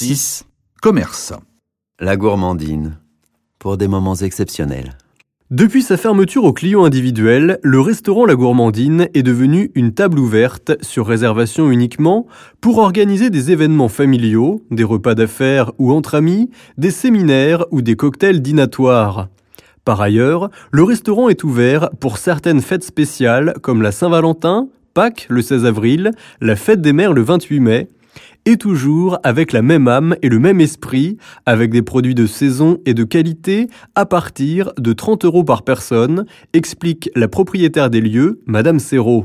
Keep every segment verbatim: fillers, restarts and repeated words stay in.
six. Commerce. La gourmandine, pour des moments exceptionnels. Depuis sa fermeture aux clients individuels, le restaurant La Gourmandine est devenu une table ouverte, sur réservation uniquement, pour organiser des événements familiaux, des repas d'affaires ou entre amis, des séminaires ou des cocktails dînatoires. Par ailleurs, le restaurant est ouvert pour certaines fêtes spéciales comme la Saint-Valentin, Pâques le seize avril, la fête des mères le vingt-huit mai, et toujours avec la même âme et le même esprit, avec des produits de saison et de qualité à partir de trente euros par personne, explique la propriétaire des lieux, Madame Serrault.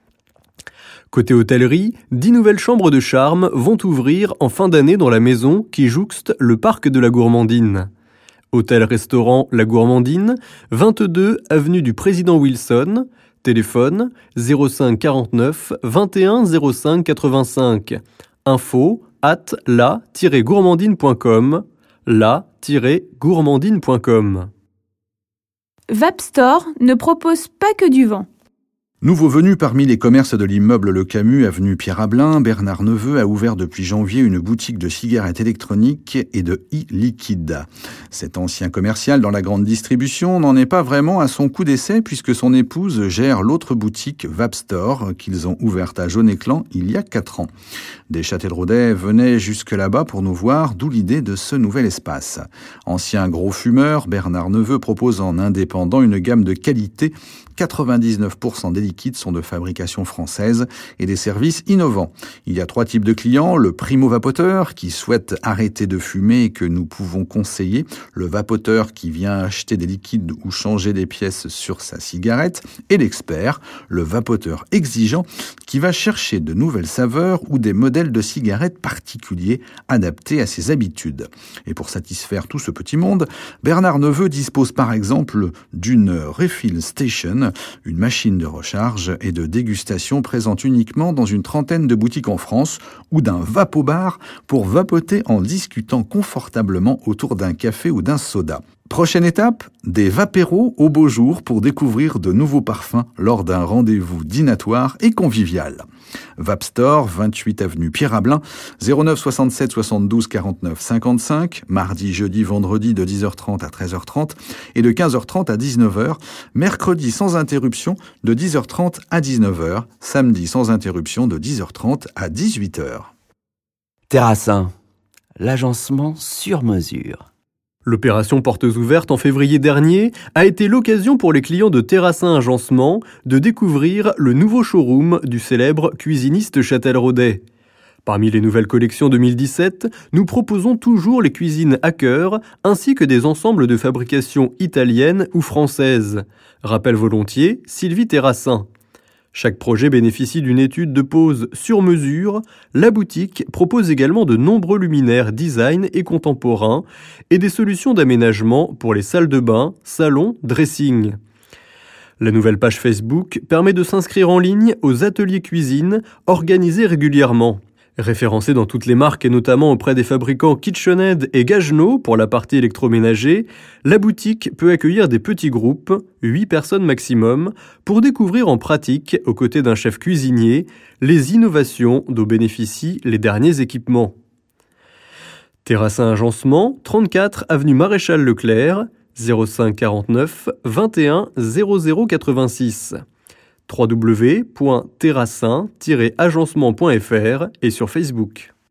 Côté hôtellerie, dix nouvelles chambres de charme vont ouvrir en fin d'année dans la maison qui jouxte le parc de la Gourmandine. Hôtel-restaurant La Gourmandine, vingt-deux avenue du Président Wilson, téléphone zéro cinq quarante-neuf vingt et un zéro cinq quatre-vingt-cinq. Info at la tiret gourmandine point com, la tiret gourmandine point com. Vapstore ne propose pas que du vent. Nouveau venu parmi les commerces de l'immeuble Le Camus, avenue Pierre-Ablain, Bernard Neveu a ouvert depuis janvier une boutique de cigarettes électroniques et de e-liquide. Cet ancien commercial dans la grande distribution n'en est pas vraiment à son coup d'essai puisque son épouse gère l'autre boutique Vapstore qu'ils ont ouverte à Jaune-Éclan il y a quatre ans. Des Châtelleraudais venaient jusque là-bas pour nous voir, d'où l'idée de ce nouvel espace. Ancien gros fumeur, Bernard Neveu propose en indépendant une gamme de qualité. quatre-vingt-dix-neuf pour cent des liquides sont de fabrication française et des services innovants. Il y a trois types de clients. Le primo-vapoteur qui souhaite arrêter de fumer et que nous pouvons conseiller. Le vapoteur qui vient acheter des liquides ou changer des pièces sur sa cigarette. Et l'expert, le vapoteur exigeant qui va chercher de nouvelles saveurs ou des modèles de cigarettes particuliers adaptés à ses habitudes. Et pour satisfaire tout ce petit monde, Bernard Neveu dispose par exemple d'une refill station, une machine de recharge et de dégustation présente uniquement dans une trentaine de boutiques en France, ou d'un vapobar pour vapoter en discutant confortablement autour d'un café ou d'un soda. Prochaine étape, des vapéros au beau jour pour découvrir de nouveaux parfums lors d'un rendez-vous dînatoire et convivial. Vapstore, vingt-huit avenue Pierre-Ablain, zéro neuf soixante-sept soixante-douze quarante-neuf cinquante-cinq, mardi, jeudi, vendredi de dix heures trente à treize heures trente et de quinze heures trente à dix-neuf heures, mercredi sans interruption de dix heures trente à dix-neuf heures, samedi sans interruption de dix heures trente à dix-huit heures. Terrassin, l'agencement sur mesure. L'opération Portes ouvertes en février dernier a été l'occasion pour les clients de Terrassin Agencement de découvrir le nouveau showroom du célèbre cuisiniste châtelleraudais. Parmi les nouvelles collections deux mille dix-sept, nous proposons toujours les cuisines à cœur ainsi que des ensembles de fabrication italienne ou française. Rappelle volontiers Sylvie Terrassin. Chaque projet bénéficie d'une étude de pose sur mesure. La boutique propose également de nombreux luminaires design et contemporains et des solutions d'aménagement pour les salles de bain, salons, dressing. La nouvelle page Facebook permet de s'inscrire en ligne aux ateliers cuisine organisés régulièrement. Référencée dans toutes les marques et notamment auprès des fabricants KitchenAid et Gaggenau pour la partie électroménager, la boutique peut accueillir des petits groupes, huit personnes maximum, pour découvrir en pratique, aux côtés d'un chef cuisinier, les innovations dont bénéficient les derniers équipements. Terrassin Agencement, trente-quatre avenue Maréchal Leclerc, zéro cinq quarante-neuf vingt et un zéro zéro quatre-vingt-six. w w w point terrassin tiret agencement point f r et sur Facebook.